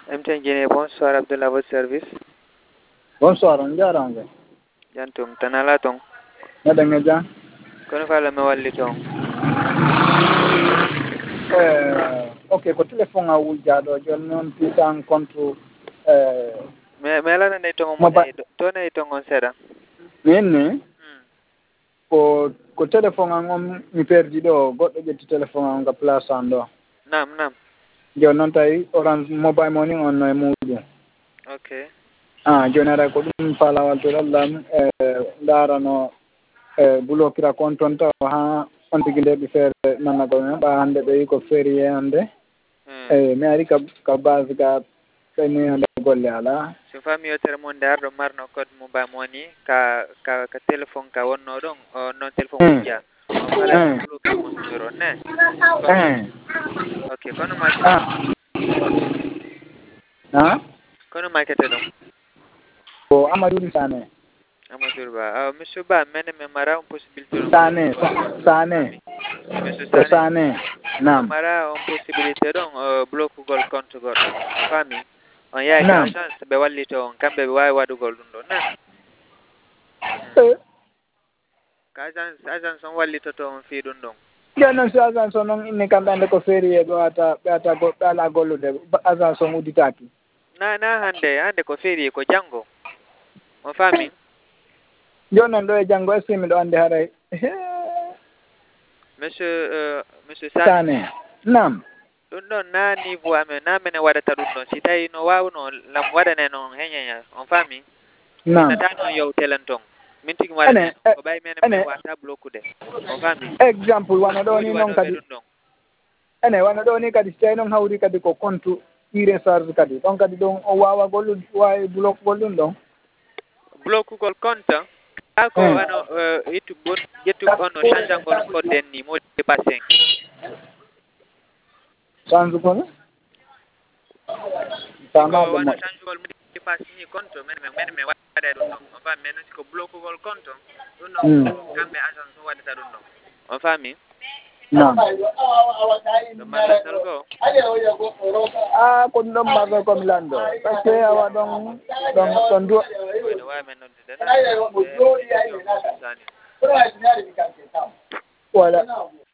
MTN bonsoir Abdullah, votre service. Bonsoir, on dirait. Jantum, tanala tong. Madame Jean. Kono kala me walli tong. Ok, ko téléphone a wulja do jon non pisan contre Me la na tong mo mobile. to na tong on seda. Nene ko téléphone a ngom mi perdi do goddo jetti téléphone a nga place ando. Nam. Jon non tay Orange mobile money on no mudu. Okay. Jonara ko dum fala walto lam darano bloquera compte to ha on tiginde be faire nana go ba hande be ko férié hande mi ari ka base ga tani hande golle ala so fami yotere mon dar do marno code mobile money ka téléphone ka wonno don non téléphone wujja on fala bloquer mon numéro ne okay kono ma kono ma kete don ko Amadou Sané Amadou Ba monsieur Ba mene me mara on possibilité Sané monsieur Sané nam mara on possibilité don bloque gol compte goddo on fami on yaay ka agence be wallito on kambe be way wadugol dum do na ka agence on wallito to on fi dum don non so agence non inni kambe ande ko férié do ata go ala gollude agence on uditaki na hande ko férié ko jango on fami jonon do e jango esimi do ande haray monsieur Sané nam ɗum ɗon na niveau amen na mene waɗata ɗum ɗon si tawi no wawno lam waɗane noon heñeña on faami minata noon yewtelen ton min tigi waɗane ko ɓay mene min wata bloqude on faami exemple wana ɗo ni noon kadi ɗum ɗon ene wana ɗo ni kadi so tawi noon hawri kadi ko compte tiré charge kadi ɗon kadi ɗon o wawa gollude wawi bloque gollum ɗon bloquegol compte ko ano ittu ƴettu ono change angol kodden ni modi pas 5 change kono ko wano changegol modi pas ni compte men waɗe ɗum ɗon on faami men siko bloquegol compte ɗum ɗon kamɓe agence waɗata ɗum ɗon on faami non ɗum marlatal goo ko ɗum ɗon marlo komi lando par ce que awa ɗon duwa ne wawi men noddude voilà